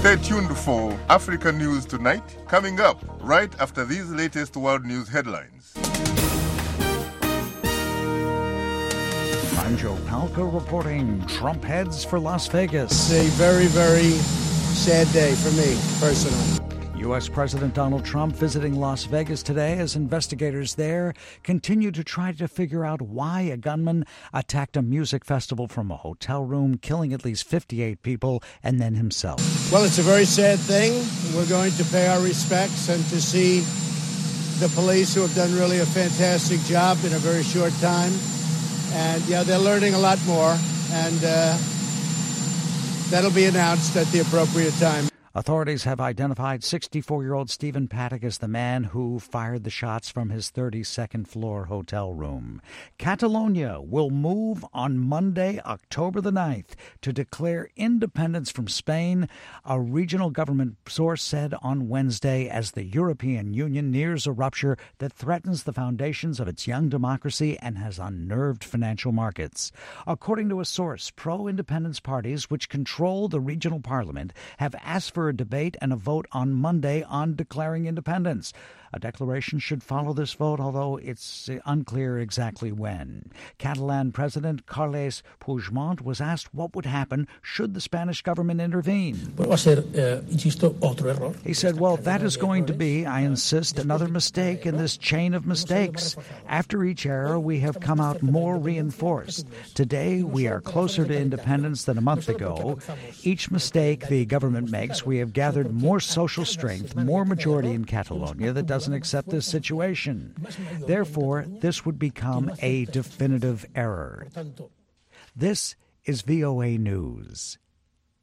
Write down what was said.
Stay tuned for Africa News Tonight, coming up right after these latest world news headlines. I'm Joe Palca reporting Trump heads for Las Vegas. It's a very, very sad day for me, personally. U.S. President Donald Trump visiting Las Vegas today as investigators there continue to try to figure out why a gunman attacked a music festival from a hotel room, killing at least 58 people and then himself. Well, it's a very sad thing. We're going to pay our respects and to see the police who have done really a fantastic job in a very short time. And, yeah, they're learning a lot more, and that'll be announced at the appropriate time. Authorities have identified 64-year-old Stephen Paddock as the man who fired the shots from his 32nd floor hotel room. Catalonia will move on Monday, October the 9th, to declare independence from Spain, a regional government source said on Wednesday, as the European Union nears a rupture that threatens the foundations of its young democracy and has unnerved financial markets. According to a source, pro-independence parties, which control the regional parliament, have asked for a debate and a vote on Monday on declaring independence. A declaration should follow this vote, although it's unclear exactly when. Catalan President Carles Puigdemont was asked what would happen should the Spanish government intervene. He said, well, that is going to be, I insist, another mistake in this chain of mistakes. After each error, we have come out more reinforced. Today, we are closer to independence than a month ago. Each mistake the government makes, we have gathered more social strength, more majority in Catalonia that doesn't accept this situation. Therefore, this would become a definitive error. This is VOA News.